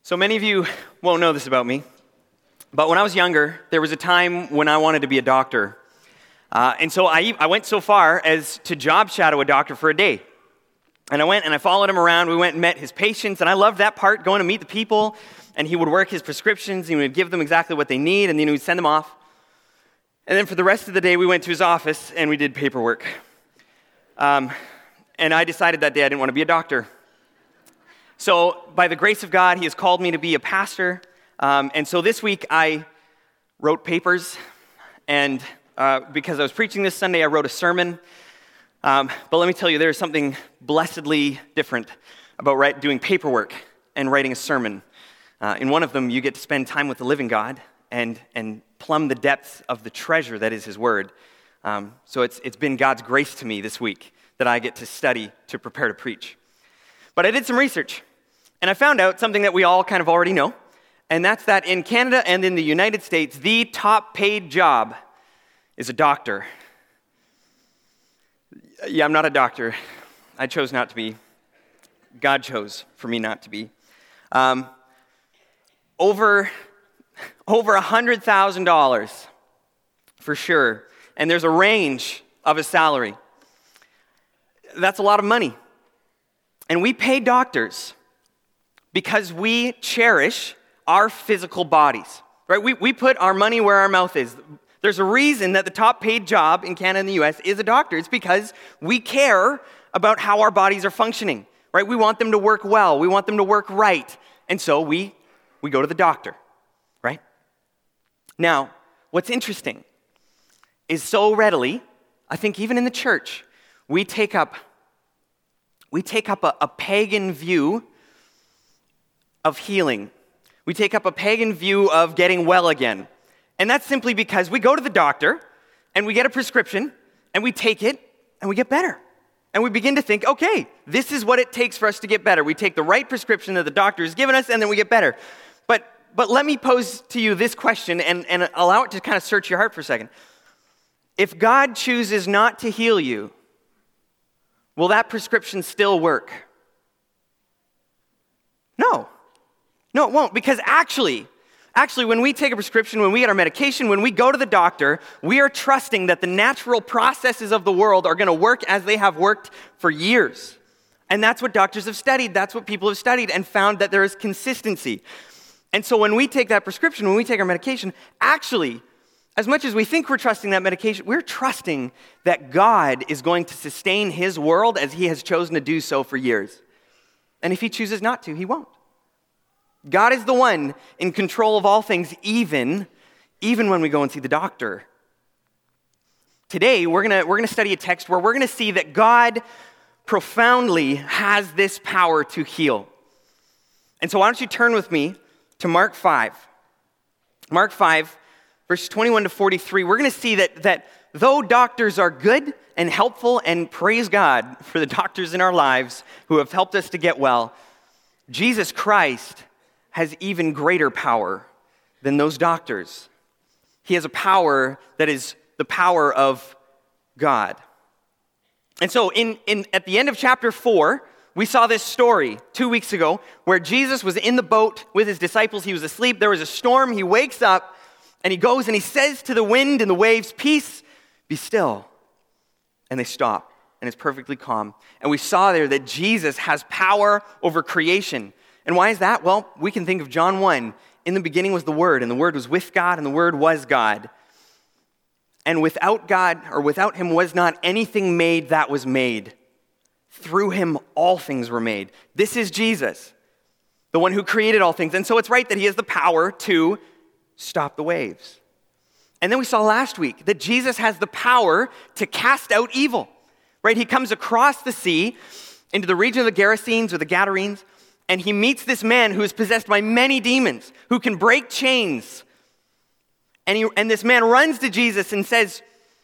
So many of you won't know this about me, but when I was younger, there was a time when I wanted to be a doctor. And so I went so far as to job shadow a doctor for a day. And I went and I followed him around. We went and met his patients, and I loved that part, going to meet the people, and he would work his prescriptions, and he would give them exactly what they need, and then he would send them off. And then for the rest of the day, we went to his office, and we did paperwork. And I decided that day I didn't want to be a doctor. So by the grace of God, he has called me to be a pastor. And so this week, I wrote papers, and because I was preaching this Sunday, I wrote a sermon. But let me tell you, there's something blessedly different about doing paperwork and writing a sermon. In one of them, you get to spend time with the living God and plumb the depths of the treasure that is his word. So it's been God's grace to me this week that I get to study to prepare to preach. But I did some research, and I found out something that we all kind of already know, and that's that in Canada and in the United States, the top paid job is a doctor. Yeah, I'm not a doctor. I chose not to be. God chose for me not to be. Over $100,000 for sure, and there's a range of a salary. That's a lot of money. And we pay doctors because we cherish our physical bodies, right? We put our money where our mouth is. There's a reason that the top paid job in Canada and the US is a doctor. It's because we care about how our bodies are functioning, right? We want them to work well. We want them to work right. And so we go to the doctor, right? Now, what's interesting is so readily, I think even in the church, we take up a pagan view of healing. We take up a pagan view of getting well again. And that's simply because we go to the doctor and we get a prescription and we take it and we get better. And we begin to think, okay, this is what it takes for us to get better. We take the right prescription that the doctor has given us and then we get better. But let me pose to you this question and allow it to kind of search your heart for a second. If God chooses not to heal you, will that prescription still work? No, it won't, because actually, when we take a prescription, when we get our medication, when we go to the doctor, we are trusting that the natural processes of the world are going to work as they have worked for years. And that's what doctors have studied. That's what people have studied and found that there is consistency. And so when we take that prescription, when we take our medication, actually, as much as we think we're trusting that medication, we're trusting that God is going to sustain his world as he has chosen to do so for years. And if he chooses not to, he won't. God is the one in control of all things, even when we go and see the doctor. Today, we're gonna study a text where we're gonna see that God profoundly has this power to heal. And so why don't you turn with me to Mark 5. Mark 5, verses 21 to 43, we're going to see that though doctors are good and helpful, and praise God for the doctors in our lives who have helped us to get well, Jesus Christ has even greater power than those doctors. He has a power that is the power of God. And so at the end of chapter 4, we saw this story 2 weeks ago where Jesus was in the boat with his disciples. He was asleep. There was a storm. He wakes up and he goes and he says to the wind and the waves, "Peace, be still." And they stop and it's perfectly calm. And we saw there that Jesus has power over creation. And why is that? Well, we can think of John 1. In the beginning was the Word, and the Word was with God, and the Word was God. And without God, or without him, was not anything made that was made. Through him, all things were made. This is Jesus, the one who created all things. And so it's right that he has the power to stop the waves. And then we saw last week that Jesus has the power to cast out evil, right? He comes across the sea into the region of the Gerasenes or the Gadarenes, and he meets this man who is possessed by many demons, who can break chains. And this man runs to Jesus and says,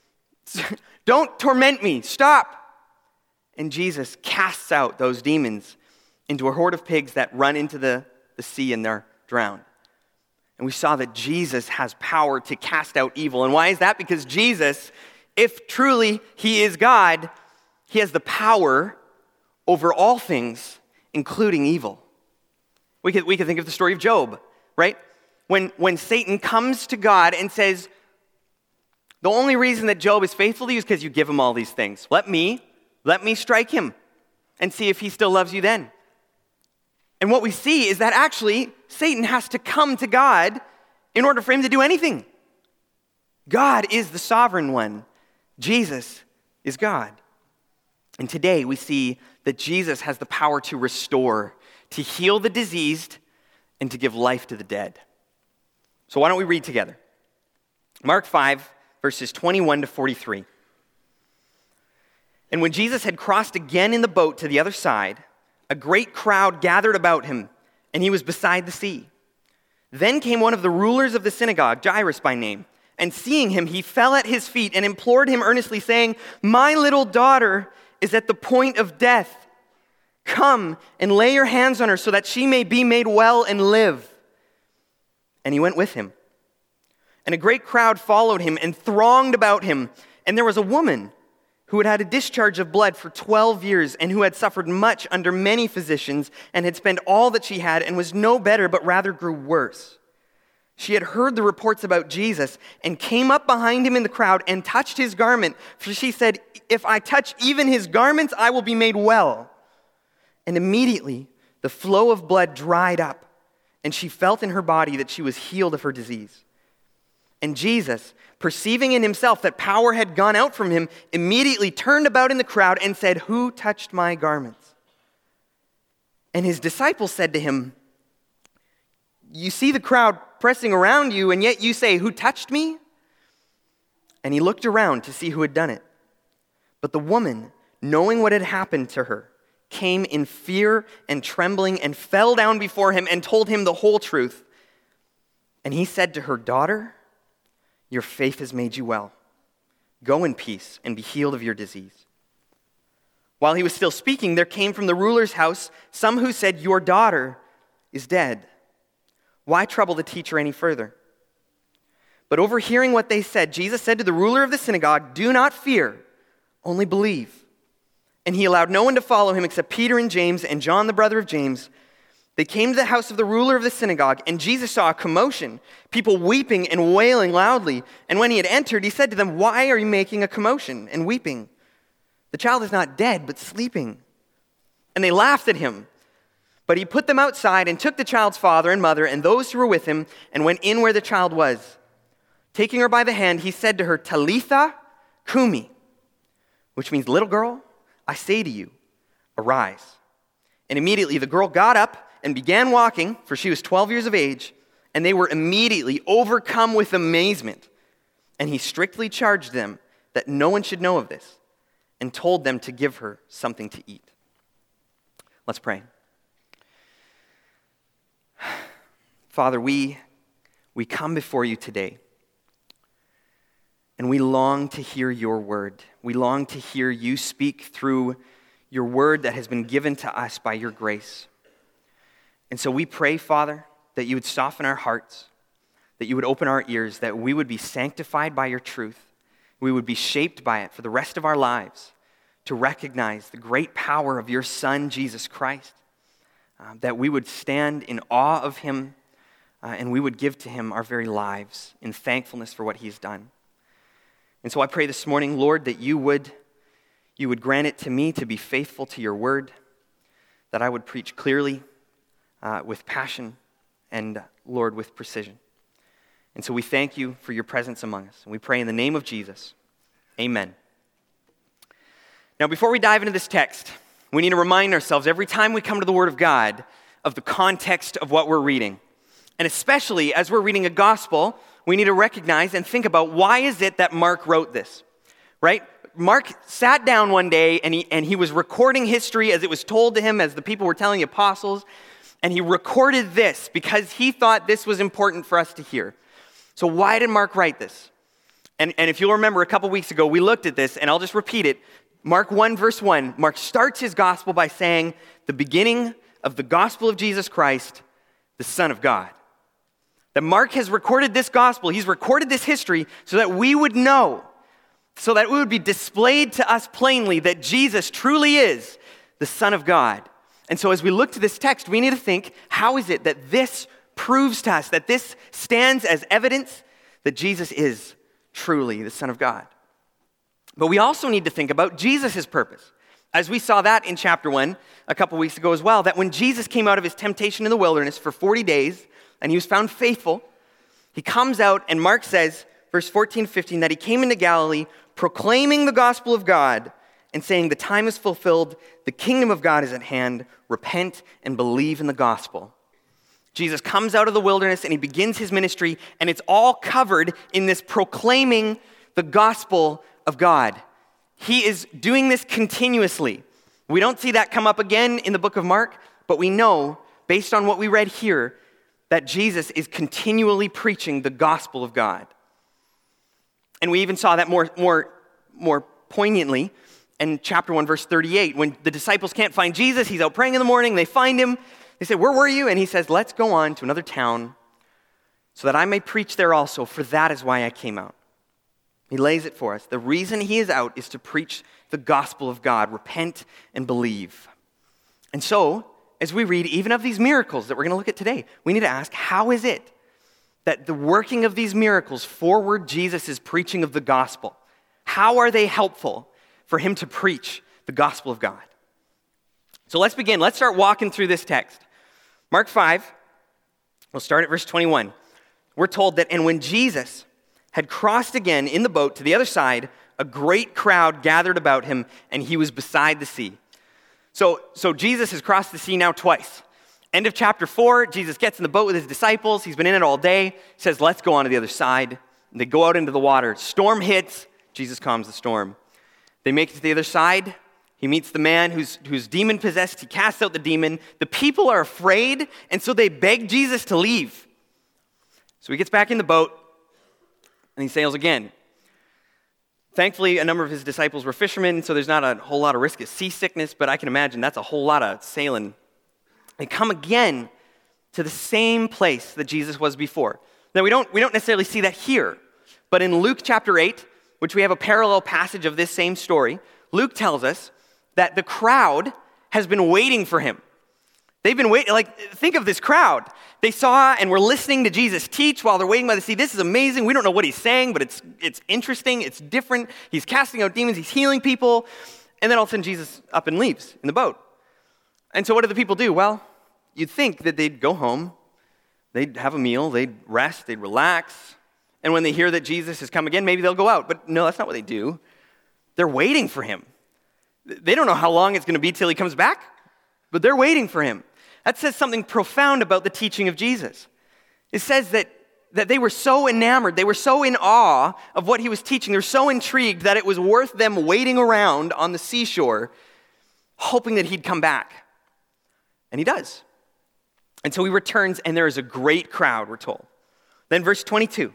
"Don't torment me, stop." And Jesus casts out those demons into a horde of pigs that run into the sea and they're drowned. And we saw that Jesus has power to cast out evil. And why is that? Because Jesus, if truly he is God, he has the power over all things, including evil. We could think of the story of Job, right? When Satan comes to God and says, the only reason that Job is faithful to you is because you give him all these things. Let me strike him and see if he still loves you then. And what we see is that actually Satan has to come to God in order for him to do anything. God is the sovereign one. Jesus is God. And today we see that Jesus has the power to restore, to heal the diseased, and to give life to the dead. So why don't we read together? Mark 5, verses 21 to 43. And when Jesus had crossed again in the boat to the other side, a great crowd gathered about him, and he was beside the sea. Then came one of the rulers of the synagogue, Jairus by name, and seeing him, he fell at his feet and implored him earnestly, saying, "My little daughter is at the point of death. Come and lay your hands on her so that she may be made well and live." And he went with him. And a great crowd followed him and thronged about him. And there was a woman who had had a discharge of blood for 12 years and who had suffered much under many physicians and had spent all that she had and was no better but rather grew worse. She had heard the reports about Jesus and came up behind him in the crowd and touched his garment. For she said, "If I touch even his garments, I will be made well." And immediately the flow of blood dried up, and she felt in her body that she was healed of her disease. And Jesus, perceiving in himself that power had gone out from him, immediately turned about in the crowd and said, "Who touched my garments?" And his disciples said to him, "You see the crowd pressing around you, and yet you say, 'Who touched me?'" And he looked around to see who had done it. But the woman, knowing what had happened to her, came in fear and trembling and fell down before him and told him the whole truth. And he said to her, "Daughter, your faith has made you well. Go in peace and be healed of your disease." While he was still speaking, there came from the ruler's house some who said, "Your daughter is dead. Why trouble the teacher any further?" But overhearing what they said, Jesus said to the ruler of the synagogue, "Do not fear, only believe." And he allowed no one to follow him except Peter and James and John, the brother of James. They came to the house of the ruler of the synagogue, and Jesus saw a commotion, people weeping and wailing loudly. And when he had entered, he said to them, "Why are you making a commotion and weeping? The child is not dead, but sleeping." And they laughed at him. But he put them outside and took the child's father and mother and those who were with him and went in where the child was. Taking her by the hand, he said to her, "Talitha cumi," which means, "Little girl, I say to you, arise." And immediately the girl got up and began walking, for she was 12 years of age, and they were immediately overcome with amazement. And he strictly charged them that no one should know of this, and told them to give her something to eat. Let's pray. Father, we come before you today, and we long to hear your word. We long to hear you speak through your word that has been given to us by your grace. And so we pray, Father, that you would soften our hearts, that you would open our ears, that we would be sanctified by your truth, we would be shaped by it for the rest of our lives to recognize the great power of your Son, Jesus Christ, that we would stand in awe of him, and we would give to him our very lives in thankfulness for what he's done. And so I pray this morning, Lord, that you would grant it to me to be faithful to your word, that I would preach clearly, with passion, and, Lord, with precision. And so we thank you for your presence among us. And we pray in the name of Jesus. Amen. Now, before we dive into this text, we need to remind ourselves every time we come to the Word of God of the context of what we're reading. And especially as we're reading a gospel, we need to recognize and think about why is it that Mark wrote this, right? Mark sat down one day and he was recording history as it was told to him, as the people were telling the apostles, and he recorded this because he thought this was important for us to hear. So why did Mark write this? And if you'll remember, a couple weeks ago, we looked at this, and I'll just repeat it. Mark 1, verse 1, Mark starts his gospel by saying, the beginning of the gospel of Jesus Christ, the Son of God. That Mark has recorded this gospel, he's recorded this history so that we would know, so that it would be displayed to us plainly that Jesus truly is the Son of God. And so as we look to this text, we need to think, how is it that this proves to us, that this stands as evidence that Jesus is truly the Son of God? But we also need to think about Jesus' purpose. As we saw that in chapter 1 a couple weeks ago as well, that when Jesus came out of his temptation in the wilderness for 40 days, and he was found faithful, he comes out, and Mark says, verse 14, 15, that he came into Galilee proclaiming the gospel of God and saying, the time is fulfilled, the kingdom of God is at hand, repent and believe in the gospel. Jesus comes out of the wilderness and he begins his ministry, and it's all covered in this proclaiming the gospel of God. He is doing this continuously. We don't see that come up again in the book of Mark, but we know, based on what we read here, that Jesus is continually preaching the gospel of God. And we even saw that more poignantly in chapter 1, verse 38, when the disciples can't find Jesus. He's out praying in the morning. They find him. They say, where were you? And he says, let's go on to another town so that I may preach there also, for that is why I came out. He lays it for us. The reason he is out is to preach the gospel of God. Repent and believe. And so, as we read even of these miracles that we're going to look at today, we need to ask, how is it that the working of these miracles forward Jesus' preaching of the gospel? How are they helpful for him to preach the gospel of God? So let's begin. Let's start walking through this text. Mark 5, we'll start at verse 21. We're told that, and when Jesus had crossed again in the boat to the other side, a great crowd gathered about him, and he was beside the sea. So Jesus has crossed the sea now twice. End of chapter 4, Jesus gets in the boat with his disciples. He's been in it all day. Says, let's go on to the other side. And they go out into the water. Storm hits. Jesus calms the storm. They make it to the other side. He meets the man who's demon-possessed. He casts out the demon. The people are afraid, and so they beg Jesus to leave. So he gets back in the boat, and he sails again. Thankfully, a number of his disciples were fishermen, so there's not a whole lot of risk of seasickness, but I can imagine that's a whole lot of sailing. They come again to the same place that Jesus was before. Now, we don't necessarily see that here, but in Luke chapter 8, which we have a parallel passage of this same story, Luke tells us that the crowd has been waiting for him. They've been waiting, think of this crowd. They saw and were listening to Jesus teach while they're waiting by the sea. This is amazing. We don't know what he's saying, but it's interesting. It's different. He's casting out demons. He's healing people. And then all of a sudden, Jesus up and leaves in the boat. And so what do the people do? Well, you'd think that they'd go home. They'd have a meal. They'd rest. They'd relax. And when they hear that Jesus has come again, maybe they'll go out. But no, that's not what they do. They're waiting for him. They don't know how long it's going to be till he comes back, but they're waiting for him. That says something profound about the teaching of Jesus. It says that they were so enamored, they were so in awe of what he was teaching, they were so intrigued that it was worth them waiting around on the seashore, hoping that he'd come back. And he does. And so he returns, and there is a great crowd, we're told. Then verse 22.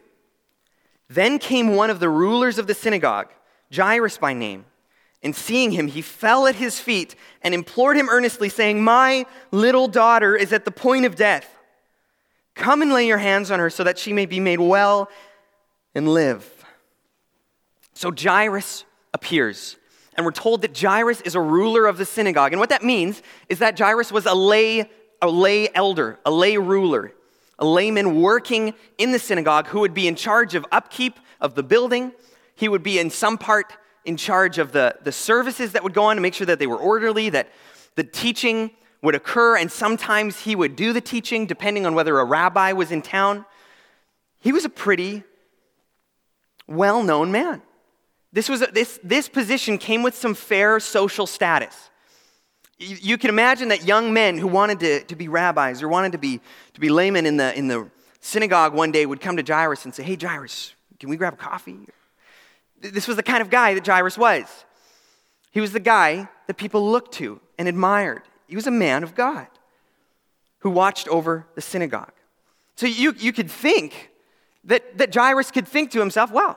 Then came one of the rulers of the synagogue, Jairus by name, and seeing him, he fell at his feet and implored him earnestly, saying, my little daughter is at the point of death. Come and lay your hands on her so that she may be made well and live. So Jairus appears, and we're told that Jairus is a ruler of the synagogue. And what that means is that Jairus was a lay elder, a lay ruler, a layman working in the synagogue who would be in charge of upkeep of the building. He would be in some part in charge of the services that would go on to make sure that they were orderly, that the teaching would occur, and sometimes he would do the teaching depending on whether a rabbi was in town. He was a pretty well-known man. This position came with some fair social status. You can imagine that young men who wanted to be rabbis or wanted to be laymen in the synagogue one day would come to Jairus and say, hey, Jairus, can we grab a coffee? This was the kind of guy that Jairus was. He was the guy that people looked to and admired. He was a man of God who watched over the synagogue. So you could think that Jairus could think to himself, well,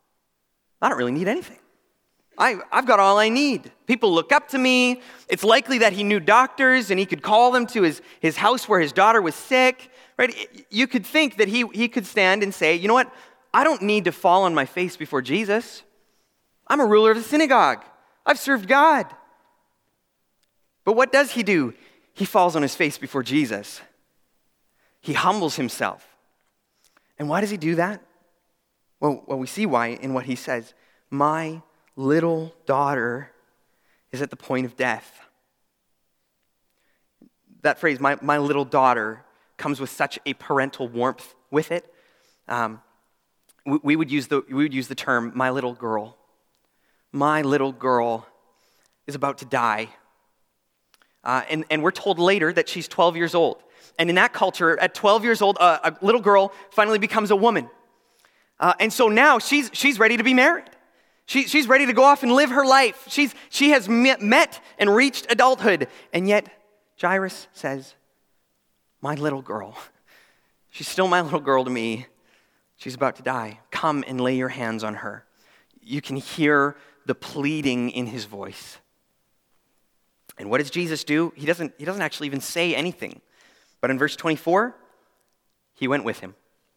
I don't really need anything. I've got all I need. People look up to me. It's likely that he knew doctors and he could call them to his house where his daughter was sick. Right? You could think that he could stand and say, you know what? I don't need to fall on my face before Jesus. I'm a ruler of the synagogue. I've served God. But what does he do? he falls on his face before Jesus. He humbles himself. And why does he do that? Well, we see why in what he says. My little daughter is at the point of death. That phrase, my little daughter, comes with such a parental warmth with it. We would use the term, my little girl. My little girl is about to die. And we're told later that she's 12 years old. And in that culture, at 12 years old, a little girl finally becomes a woman. And so now she's ready to be married. She's ready to go off and live her life. She has met and reached adulthood. And yet, Jairus says, my little girl, she's still my little girl to me. She's about to die. Come and lay your hands on her. You can hear the pleading in his voice. And what does Jesus do? He doesn't actually even say anything. But in verse 24, he went with him.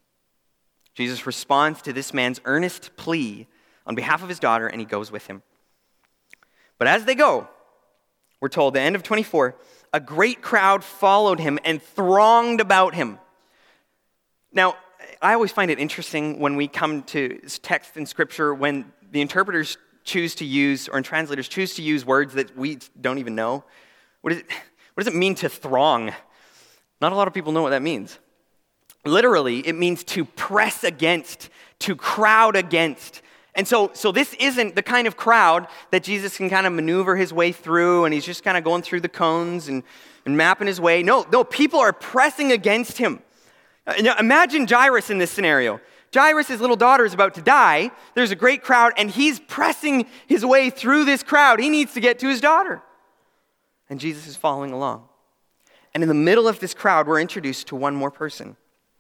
Jesus responds to this man's earnest plea on behalf of his daughter, and he goes with him. But as they go, we're told, the end of 24, a great crowd followed him and thronged about him. Now, I always find it interesting when we come to text in Scripture when the interpreters choose to use, or translators choose to use words that we don't even know. What does it mean to throng? Not a lot of people know what that means. Literally, it means to press against, to crowd against. And so this isn't the kind of crowd that Jesus can kind of maneuver his way through, and he's just kind of going through the cones and mapping his way. No, people are pressing against him. Now, imagine Jairus in this scenario. Jairus' little daughter is about to die. There's a great crowd, and he's pressing his way through this crowd. He needs to get to his daughter. And Jesus is following along. And in the middle of this crowd, we're introduced to one more person.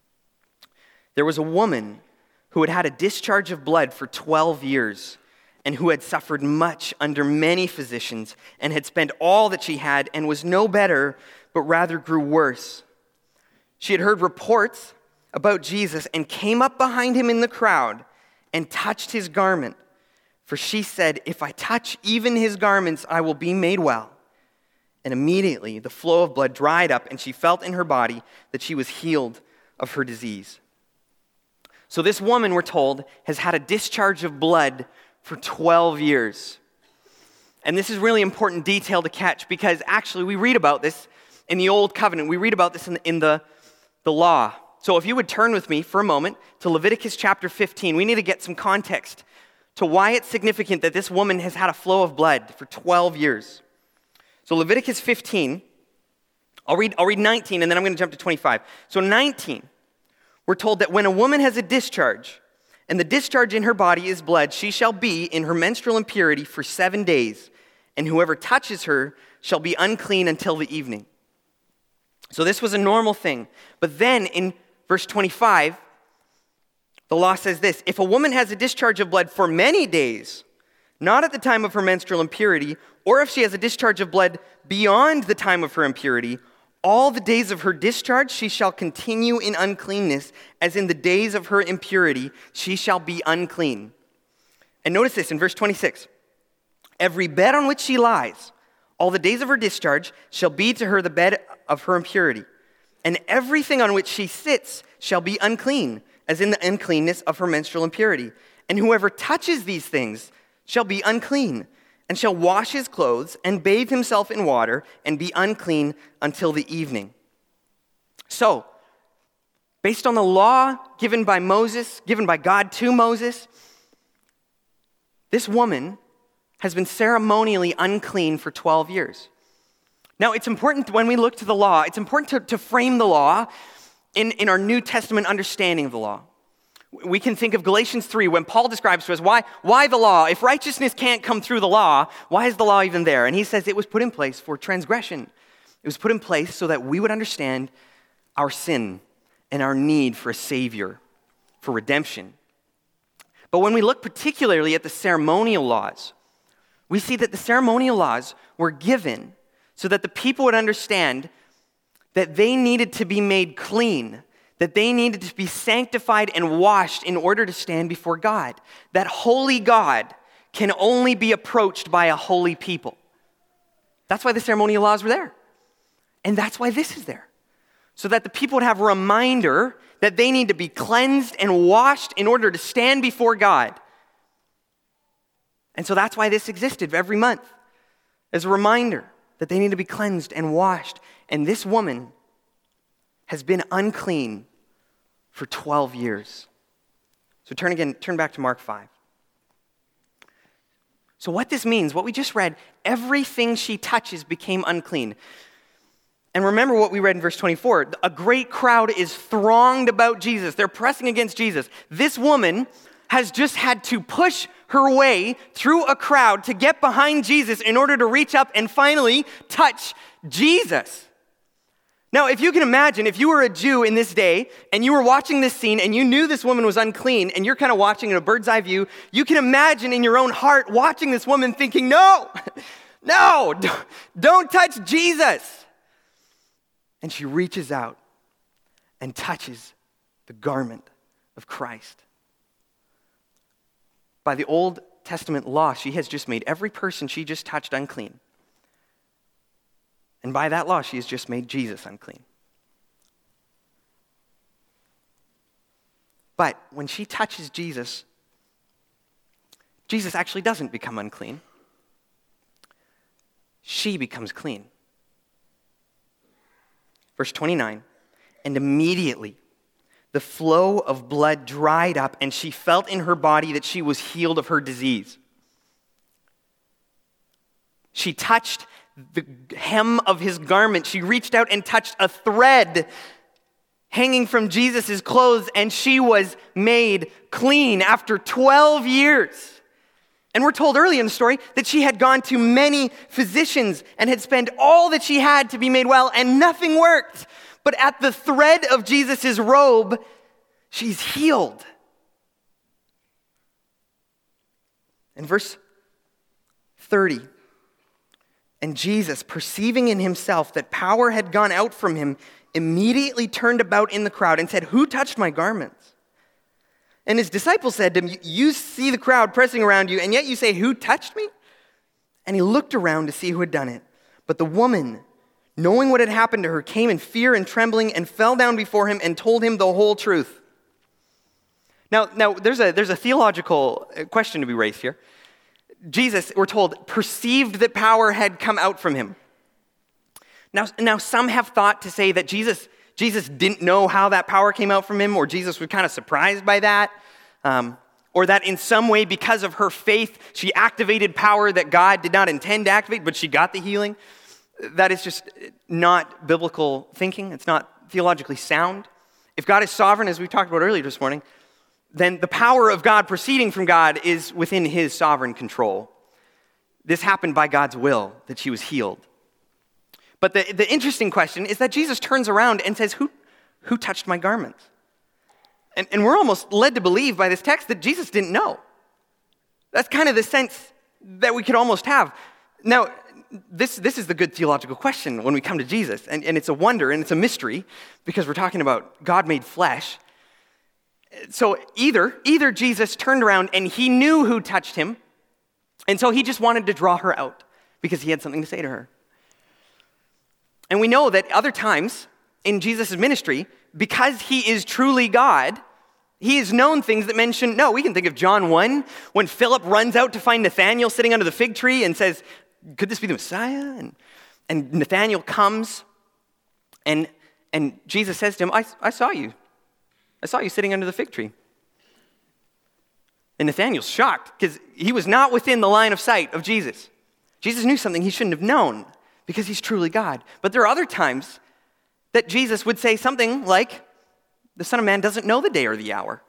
There was a woman who had had a discharge of blood for 12 years and who had suffered much under many physicians and had spent all that she had and was no better, but rather grew worse. She had heard reports about Jesus and came up behind him in the crowd and touched his garment. For she said, if I touch even his garments, I will be made well. And immediately the flow of blood dried up, and she felt in her body that she was healed of her disease. So this woman, we're told, has had a discharge of blood for 12 years. And this is really important detail to catch because actually we read about this in the Old Covenant. We read about this in the law. So if you would turn with me for a moment to Leviticus chapter 15, we need to get some context to why it's significant that this woman has had a flow of blood for 12 years. So Leviticus 15, I'll read 19 and then I'm going to jump to 25. So 19, we're told that when a woman has a discharge and the discharge in her body is blood, she shall be in her menstrual impurity for 7 days, and whoever touches her shall be unclean until the evening. So this was a normal thing. But then in verse 25, the law says this: if a woman has a discharge of blood for many days, not at the time of her menstrual impurity, or if she has a discharge of blood beyond the time of her impurity, all the days of her discharge she shall continue in uncleanness, as in the days of her impurity she shall be unclean. And notice this in verse 26. Every bed on which she lies, all the days of her discharge, shall be to her the bed of her impurity. And everything on which she sits shall be unclean, as in the uncleanness of her menstrual impurity. And whoever touches these things shall be unclean, and shall wash his clothes, and bathe himself in water, and be unclean until the evening. So, based on the law given by God to Moses, this woman has been ceremonially unclean for 12 years. Now, it's important when we look to the law, it's important to frame the law in our New Testament understanding of the law. We can think of Galatians 3 when Paul describes to us why the law. If righteousness can't come through the law, why is the law even there? And he says it was put in place for transgression. It was put in place so that we would understand our sin and our need for a Savior, for redemption. But when we look particularly at the ceremonial laws, we see that the ceremonial laws were given so that the people would understand that they needed to be made clean, that they needed to be sanctified and washed in order to stand before God. That holy God can only be approached by a holy people. That's why the ceremonial laws were there. And that's why this is there. So that the people would have a reminder that they need to be cleansed and washed in order to stand before God. And so that's why this existed every month, as a reminder that they need to be cleansed and washed. And this woman has been unclean for 12 years. So turn back to Mark 5. So what this means, what we just read, everything she touches became unclean. And remember what we read in verse 24. A great crowd is thronged about Jesus. They're pressing against Jesus. This woman has just had to push her way through a crowd to get behind Jesus in order to reach up and finally touch Jesus. Now, if you can imagine, if you were a Jew in this day and you were watching this scene and you knew this woman was unclean and you're kind of watching in a bird's eye view, you can imagine in your own heart watching this woman thinking, no, don't touch Jesus. And she reaches out and touches the garment of Christ. By the Old Testament law, she has just made every person she just touched unclean. And by that law, she has just made Jesus unclean. But when she touches Jesus, Jesus actually doesn't become unclean. She becomes clean. Verse 29, and immediately the flow of blood dried up, and she felt in her body that she was healed of her disease. She touched the hem of his garment. She reached out and touched a thread hanging from Jesus' clothes, and she was made clean after 12 years. And we're told early in the story that she had gone to many physicians and had spent all that she had to be made well, and nothing worked. But at the thread of Jesus' robe, she's healed. In verse 30, and Jesus, perceiving in himself that power had gone out from him, immediately turned about in the crowd and said, "Who touched my garments?" And his disciples said to him, "You see the crowd pressing around you, and yet you say, 'Who touched me?'" And he looked around to see who had done it. But the woman, knowing what had happened to her, came in fear and trembling and fell down before him and told him the whole truth. Now there's a theological question to be raised here. Jesus, we're told, perceived that power had come out from him. Now some have thought to say that Jesus didn't know how that power came out from him, or Jesus was kind of surprised by that, or that in some way, because of her faith, she activated power that God did not intend to activate, but she got the healing. That is just not biblical thinking. It's not theologically sound. If God is sovereign, as we talked about earlier this morning, then the power of God proceeding from God is within his sovereign control. This happened by God's will, that she was healed. But the interesting question is that Jesus turns around and says, who touched my garments? And we're almost led to believe by this text that Jesus didn't know. That's kind of the sense that we could almost have. Now, this is the good theological question when we come to Jesus. And it's a wonder and it's a mystery because we're talking about God made flesh. So either Jesus turned around and he knew who touched him, and so he just wanted to draw her out because he had something to say to her. And we know that other times in Jesus' ministry, because he is truly God, he has known things that men shouldn't know. We can think of John 1, when Philip runs out to find Nathanael sitting under the fig tree and says, "Could this be the Messiah?" And Nathanael comes, and Jesus says to him, I saw you. I saw you sitting under the fig tree. And Nathanael's shocked because he was not within the line of sight of Jesus. Jesus knew something he shouldn't have known because he's truly God. But there are other times that Jesus would say something like, "The Son of Man doesn't know the day or the hour."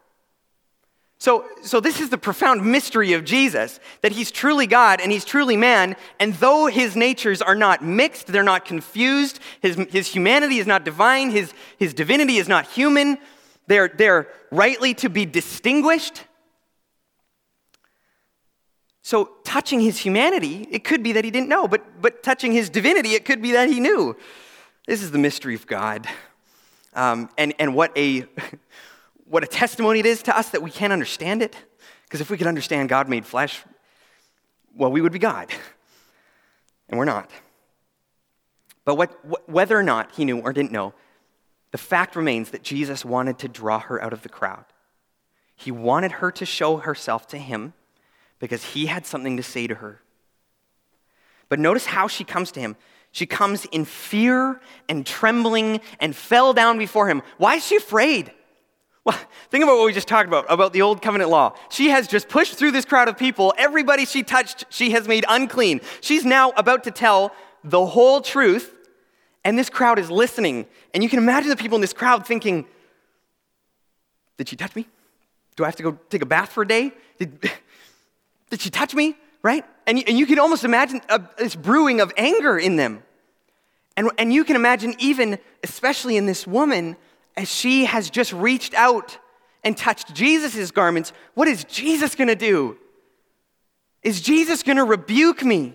So this is the profound mystery of Jesus, that he's truly God and he's truly man, and though his natures are not mixed, they're not confused, his humanity is not divine, his divinity is not human, they're rightly to be distinguished. So touching his humanity, it could be that he didn't know, but touching his divinity, it could be that he knew. This is the mystery of God. And what a testimony it is to us that we can't understand it. Because if we could understand God made flesh, well, we would be God. And we're not. But whether or not he knew or didn't know, the fact remains that Jesus wanted to draw her out of the crowd. He wanted her to show herself to him because he had something to say to her. But notice how she comes to him. She comes in fear and trembling and fell down before him. Why is she afraid? Well, think about what we just talked about the old covenant law. She has just pushed through this crowd of people. Everybody she touched, she has made unclean. She's now about to tell the whole truth, and this crowd is listening. And you can imagine the people in this crowd thinking, did she touch me? Do I have to go take a bath for a day? Did she touch me? Right? And you can almost imagine this brewing of anger in them. And you can imagine even, especially in this woman, as she has just reached out and touched Jesus' garments, what is Jesus going to do? Is Jesus going to rebuke me?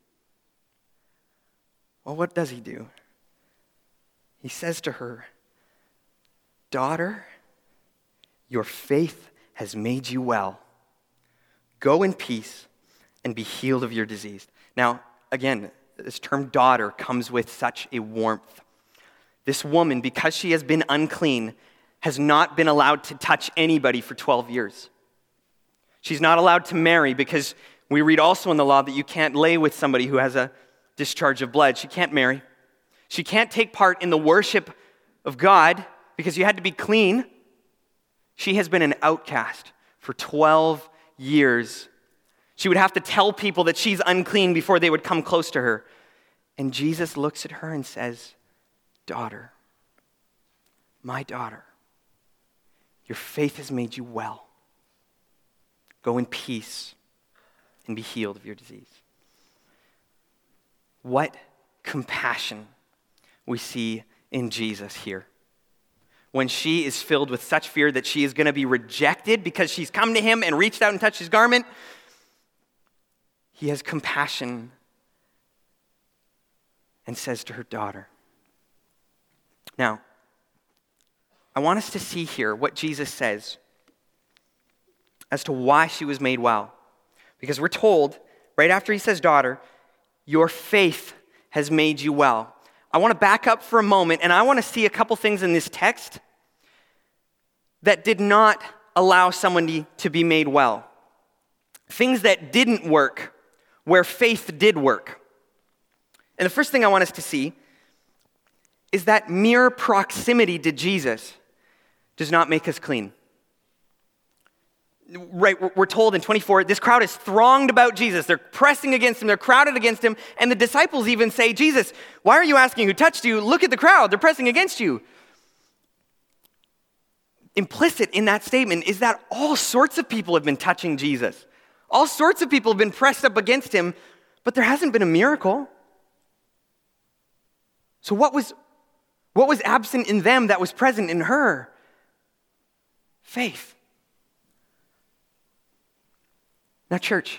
Well, what does he do? He says to her, "Daughter, your faith has made you well. Go in peace and be healed of your disease." Now, again, this term daughter comes with such a warmth. This woman, because she has been unclean, has not been allowed to touch anybody for 12 years. She's not allowed to marry because we read also in the law that you can't lay with somebody who has a discharge of blood. She can't marry. She can't take part in the worship of God because you had to be clean. She has been an outcast for 12 years. She would have to tell people that she's unclean before they would come close to her. And Jesus looks at her and says, "Daughter, my daughter, your faith has made you well. Go in peace and be healed of your disease." What compassion we see in Jesus here. When she is filled with such fear that she is going to be rejected because she's come to him and reached out and touched his garment, he has compassion and says to her, "Daughter." Now, I want us to see here what Jesus says as to why she was made well. Because we're told, right after he says, "Daughter, your faith has made you well." I want to back up for a moment, and I want to see a couple things in this text that did not allow someone to be made well. Things that didn't work where faith did work. And the first thing I want us to see is that mere proximity to Jesus does not make us clean. Right, we're told in 24, this crowd is thronged about Jesus. They're pressing against him. They're crowded against him. And the disciples even say, "Jesus, why are you asking who touched you? Look at the crowd. They're pressing against you." Implicit in that statement is that all sorts of people have been touching Jesus. All sorts of people have been pressed up against him, but there hasn't been a miracle. So what was absent in them that was present in her? Faith. Now, church,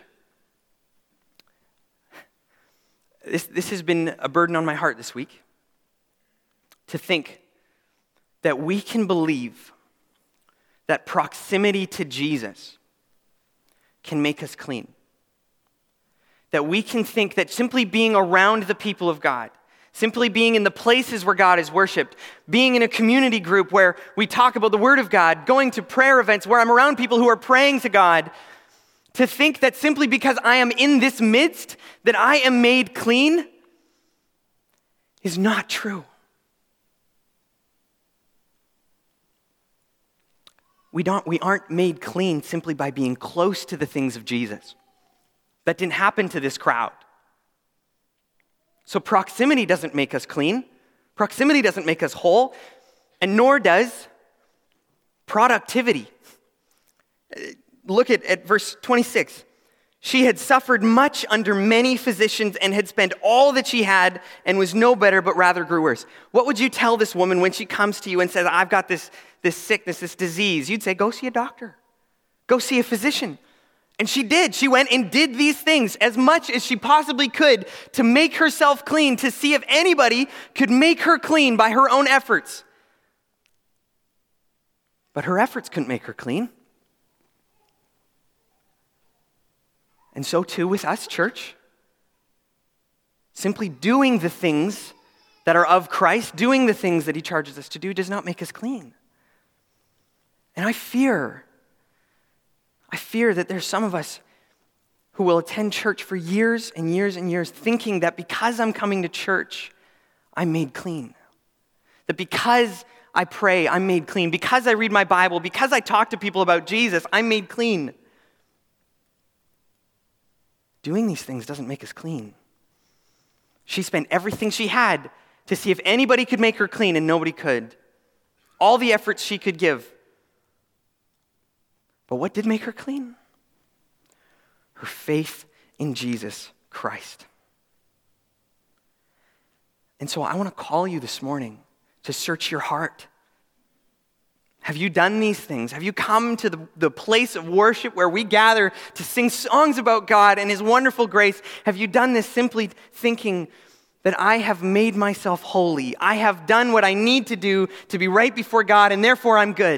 this has been a burden on my heart this week, to think that we can believe that proximity to Jesus can make us clean. That we can think that simply being around the people of God, simply being in the places where God is worshiped, being in a community group where we talk about the Word of God, going to prayer events where I'm around people who are praying to God, to think that simply because I am in this midst that I am made clean is not true. We aren't made clean simply by being close to the things of Jesus. That didn't happen to this crowd. So proximity doesn't make us clean. Proximity doesn't make us whole, and nor does productivity. Look at verse 26. She had suffered much under many physicians and had spent all that she had and was no better, but rather grew worse. What would you tell this woman when she comes to you and says, "I've got this sickness, this disease"? You'd say, "Go see a doctor. Go see a physician." And she did. She went and did these things as much as she possibly could to make herself clean, to see if anybody could make her clean by her own efforts. But her efforts couldn't make her clean. And so too with us, church. Simply doing the things that are of Christ, doing the things that he charges us to do, does not make us clean. And I fear that there's some of us who will attend church for years and years and years thinking that because I'm coming to church, I'm made clean. That because I pray, I'm made clean. Because I read my Bible, because I talk to people about Jesus, I'm made clean. Doing these things doesn't make us clean. She spent everything she had to see if anybody could make her clean, and nobody could. All the efforts she could give. But what did make her clean? Her faith in Jesus Christ. And so I want to call you this morning to search your heart. Have you done these things? Have you come to the place of worship where we gather to sing songs about God and his wonderful grace? Have you done this simply thinking that I have made myself holy? I have done what I need to do to be right before God, and therefore I'm good.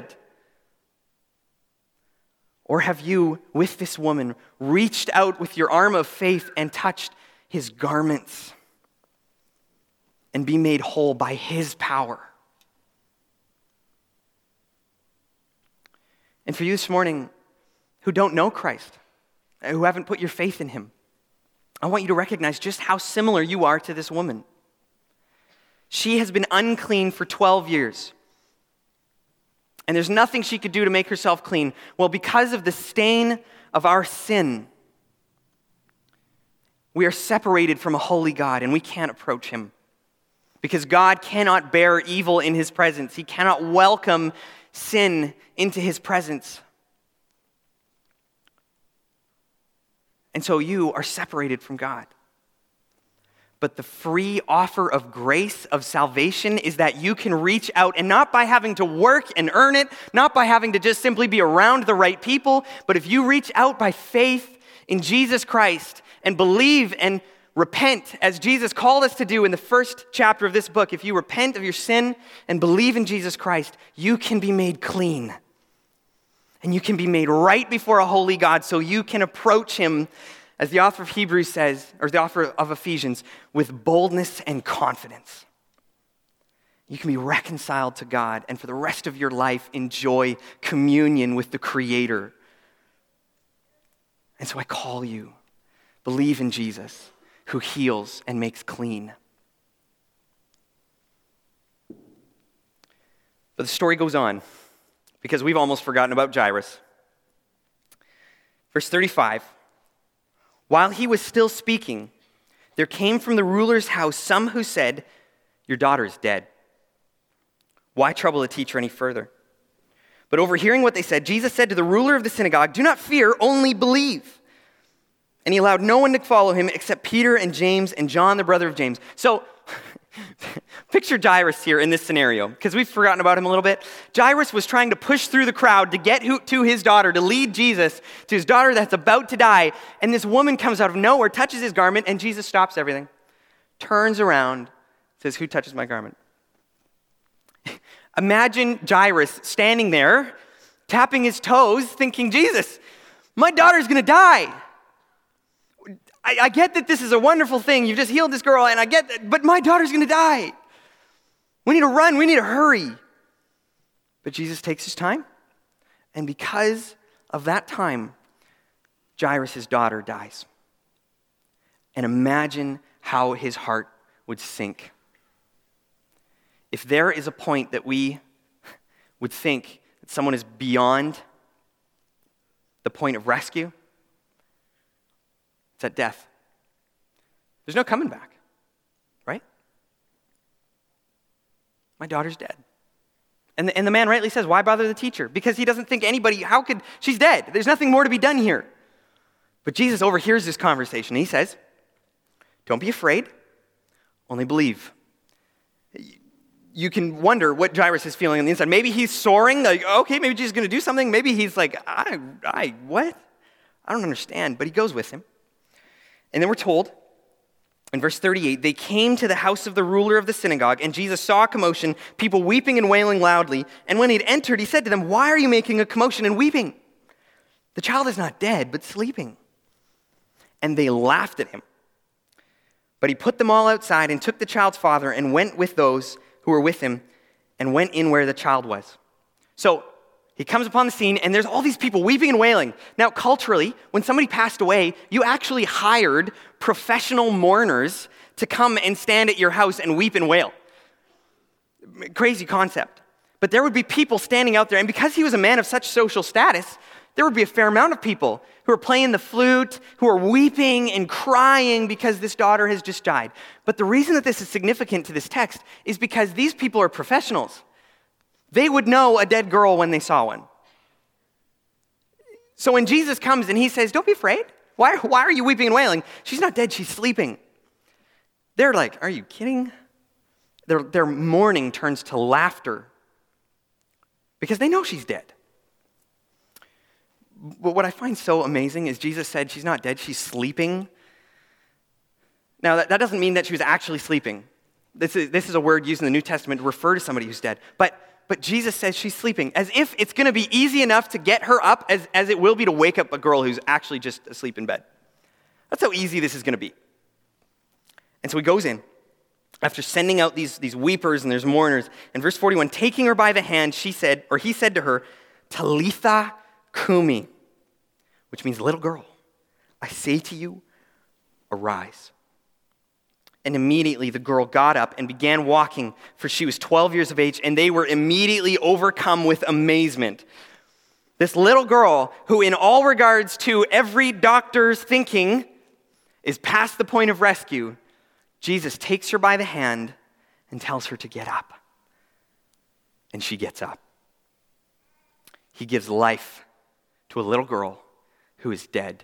Or have you, with this woman, reached out with your arm of faith and touched his garments and be made whole by his power? And for you this morning who don't know Christ, who haven't put your faith in him, I want you to recognize just how similar you are to this woman. She has been unclean for 12 years. And there's nothing she could do to make herself clean. Well, because of the stain of our sin, we are separated from a holy God and we can't approach him. Because God cannot bear evil in his presence. He cannot welcome sin into his presence. And so you are separated from God. But the free offer of grace, of salvation, is that you can reach out, and not by having to work and earn it, not by having to just simply be around the right people, but if you reach out by faith in Jesus Christ and believe and repent, as Jesus called us to do in the first chapter of this book, if you repent of your sin and believe in Jesus Christ, you can be made clean. And you can be made right before a holy God so you can approach him, as the author of Hebrews says, or the author of Ephesians, with boldness and confidence. You can be reconciled to God and for the rest of your life enjoy communion with the Creator. And so I call you, believe in Jesus, who heals and makes clean. But the story goes on, because we've almost forgotten about Jairus. Verse 35, while he was still speaking, there came from the ruler's house some who said, your daughter is dead. Why trouble the teacher any further? But overhearing what they said, Jesus said to the ruler of the synagogue, do not fear, only believe. And he allowed no one to follow him except Peter and James and John, the brother of James. So, picture Jairus here in this scenario, because we've forgotten about him a little bit. Jairus was trying to push through the crowd to get to his daughter, to lead Jesus to his daughter that's about to die. And this woman comes out of nowhere, touches his garment, and Jesus stops everything, turns around, says, who touches my garment? Imagine Jairus standing there, tapping his toes, thinking, Jesus, my daughter's going to die. I get that this is a wonderful thing. You've just healed this girl, and I get that, but my daughter's going to die. We need to run. We need to hurry. But Jesus takes his time, and because of that time, Jairus' daughter dies. And imagine how his heart would sink. If there is a point that we would think that someone is beyond the point of rescue, it's at death. There's no coming back, right? My daughter's dead. And the man rightly says, why bother the teacher? Because he doesn't think anybody, she's dead. There's nothing more to be done here. But Jesus overhears this conversation. He says, don't be afraid, only believe. You can wonder what Jairus is feeling on the inside. Maybe he's soaring, like, okay, maybe Jesus is going to do something. Maybe he's like, what? I don't understand. But he goes with him. And then we're told, in verse 38, they came to the house of the ruler of the synagogue, and Jesus saw a commotion, people weeping and wailing loudly. And when he had entered, he said to them, why are you making a commotion and weeping? The child is not dead, but sleeping. And they laughed at him. But he put them all outside and took the child's father and went with those who were with him and went in where the child was. So he comes upon the scene, and there's all these people weeping and wailing. Now, culturally, when somebody passed away, you actually hired professional mourners to come and stand at your house and weep and wail. Crazy concept. But there would be people standing out there, and because he was a man of such social status, there would be a fair amount of people who are playing the flute, who are weeping and crying because this daughter has just died. But the reason that this is significant to this text is because these people are professionals. They would know a dead girl when they saw one. So when Jesus comes and he says, don't be afraid. Why are you weeping and wailing? She's not dead, she's sleeping. They're like, are you kidding? Their mourning turns to laughter because they know she's dead. But what I find so amazing is Jesus said she's not dead, she's sleeping. Now, that doesn't mean that she was actually sleeping. This is a word used in the New Testament to refer to somebody who's dead. But Jesus says she's sleeping, as if it's going to be easy enough to get her up as it will be to wake up a girl who's actually just asleep in bed. That's how easy this is going to be. And so he goes in, after sending out these weepers and there's mourners. In verse 41, taking her by the hand, he said to her, Talitha Kumi, which means little girl, I say to you, arise. And immediately the girl got up and began walking, for she was 12 years of age, and they were immediately overcome with amazement. This little girl, who in all regards to every doctor's thinking is past the point of rescue, Jesus takes her by the hand and tells her to get up. And she gets up. He gives life to a little girl who is dead.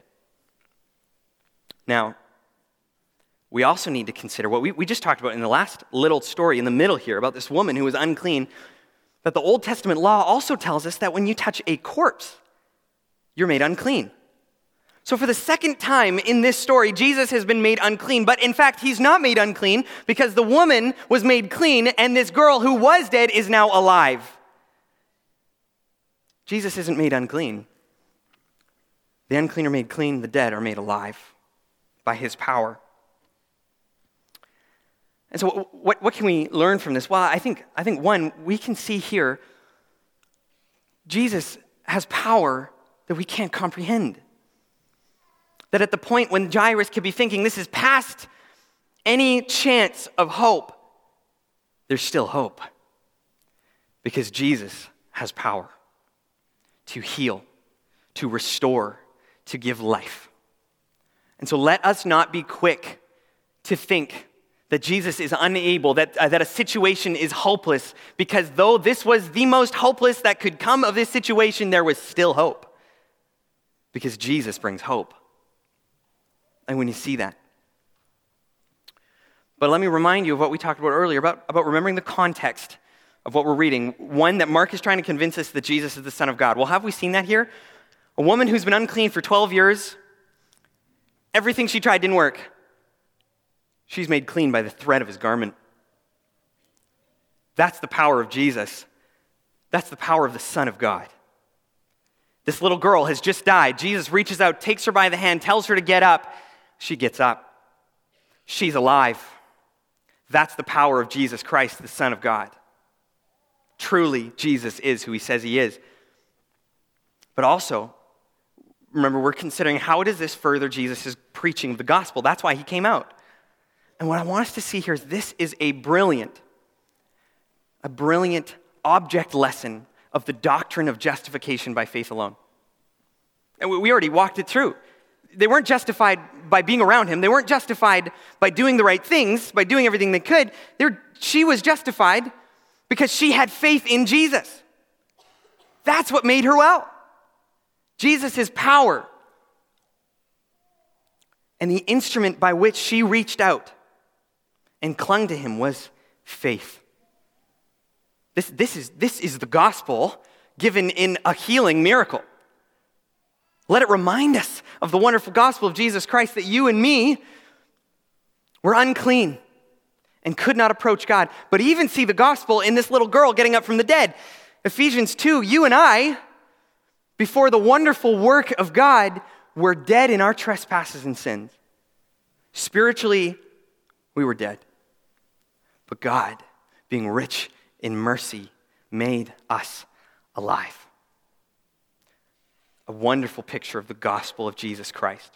Now, we also need to consider what we just talked about in the last little story in the middle here about this woman who was unclean, that the Old Testament law also tells us that when you touch a corpse, you're made unclean. So for the second time in this story, Jesus has been made unclean, but in fact, he's not made unclean because the woman was made clean and this girl who was dead is now alive. Jesus isn't made unclean. The unclean are made clean, the dead are made alive by his power. And so what can we learn from this? Well, I think one, we can see here, Jesus has power that we can't comprehend. That at the point when Jairus could be thinking this is past any chance of hope, there's still hope. Because Jesus has power to heal, to restore, to give life. And so let us not be quick to think that Jesus is unable, that a situation is hopeless, because though this was the most hopeless that could come of this situation, there was still hope. Because Jesus brings hope. And when you see that. But let me remind you of what we talked about earlier, about remembering the context of what we're reading. One, that Mark is trying to convince us that Jesus is the Son of God. Well, have we seen that here? A woman who's been unclean for 12 years, everything she tried didn't work. She's made clean by the thread of his garment. That's the power of Jesus. That's the power of the Son of God. This little girl has just died. Jesus reaches out, takes her by the hand, tells her to get up. She gets up. She's alive. That's the power of Jesus Christ, the Son of God. Truly, Jesus is who he says he is. But also, remember, we're considering how does this further Jesus' preaching of the gospel? That's why he came out. And what I want us to see here is this is a brilliant object lesson of the doctrine of justification by faith alone. And we already walked it through. They weren't justified by being around him. They weren't justified by doing the right things, by doing everything they could. She was justified because she had faith in Jesus. That's what made her well. Jesus' power. And the instrument by which she reached out and clung to him was faith. This is the gospel given in a healing miracle. Let it remind us of the wonderful gospel of Jesus Christ, that you and me were unclean and could not approach God. But even see the gospel in this little girl getting up from the dead. Ephesians 2, you and I, before the wonderful work of God, were dead in our trespasses and sins. Spiritually We were dead. But God, being rich in mercy, made us alive. A wonderful picture of the gospel of Jesus Christ.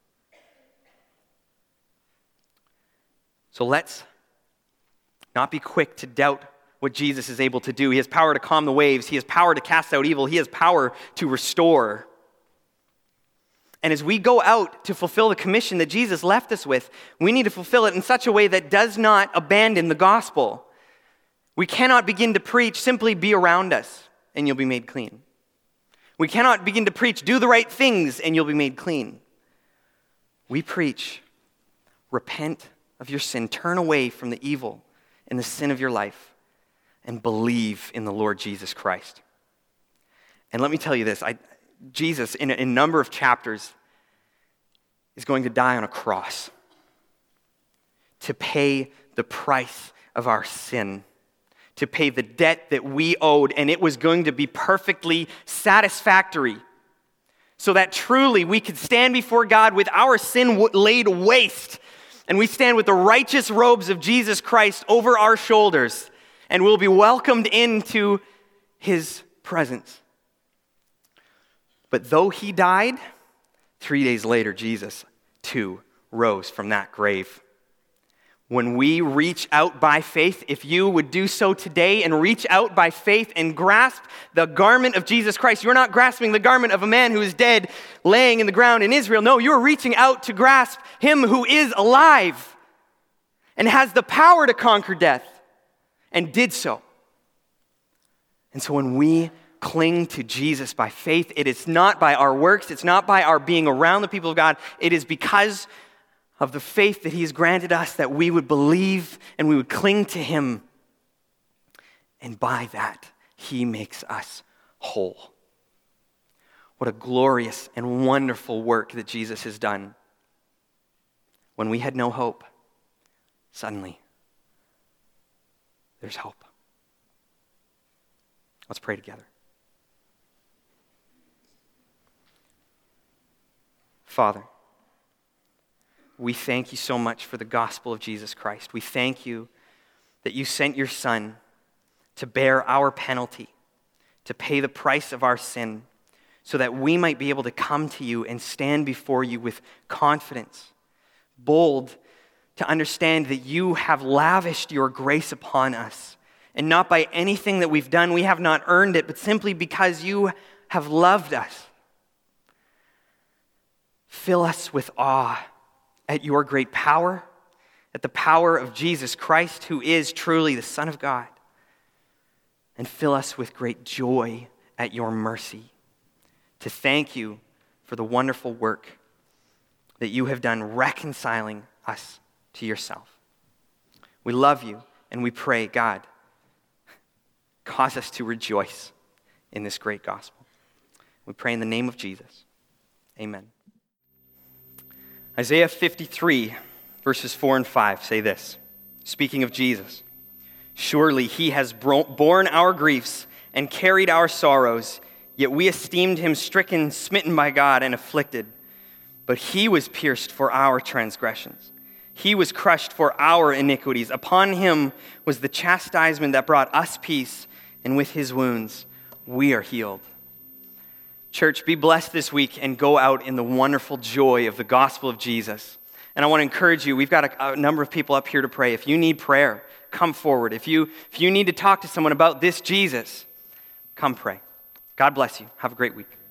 So let's not be quick to doubt what Jesus is able to do. He has power to calm the waves. He has power to cast out evil. He has power to restore. And as we go out to fulfill the commission that Jesus left us with, we need to fulfill it in such a way that does not abandon the gospel. We cannot begin to preach, simply be around us and you'll be made clean. We cannot begin to preach, do the right things and you'll be made clean. We preach, repent of your sin, turn away from the evil and the sin of your life, and believe in the Lord Jesus Christ. And let me tell you this, Jesus, in a number of chapters, is going to die on a cross to pay the price of our sin, to pay the debt that we owed, and it was going to be perfectly satisfactory, so that truly we could stand before God with our sin laid waste, and we stand with the righteous robes of Jesus Christ over our shoulders, and we'll be welcomed into his presence. But though he died, 3 days later, Jesus, too, rose from that grave. When we reach out by faith, if you would do so today and reach out by faith and grasp the garment of Jesus Christ, you're not grasping the garment of a man who is dead, laying in the ground in Israel. No, you're reaching out to grasp him who is alive and has the power to conquer death, and did so. And so when we cling to Jesus by faith, it is not by our works, it's not by our being around the people of God, it is because of the faith that he has granted us that we would believe and we would cling to him. And by that, he makes us whole. What a glorious and wonderful work that Jesus has done. When we had no hope, suddenly, there's hope. Let's pray together. Father, we thank you so much for the gospel of Jesus Christ. We thank you that you sent your Son to bear our penalty, to pay the price of our sin, so that we might be able to come to you and stand before you with confidence, bold to understand that you have lavished your grace upon us, and not by anything that we've done. We have not earned it, but simply because you have loved us. Fill us with awe at your great power, at the power of Jesus Christ, who is truly the Son of God. And fill us with great joy at your mercy, to thank you for the wonderful work that you have done reconciling us to yourself. We love you and we pray, God, cause us to rejoice in this great gospel. We pray in the name of Jesus. Amen. Isaiah 53, verses 4 and 5 say this, speaking of Jesus. Surely he has borne our griefs and carried our sorrows, yet we esteemed him stricken, smitten by God, and afflicted. But he was pierced for our transgressions. He was crushed for our iniquities. Upon him was the chastisement that brought us peace, and with his wounds we are healed. Church, be blessed this week and go out in the wonderful joy of the gospel of Jesus. And I want to encourage you, we've got a number of people up here to pray. If you need prayer, come forward. If you need to talk to someone about this Jesus, come pray. God bless you. Have a great week.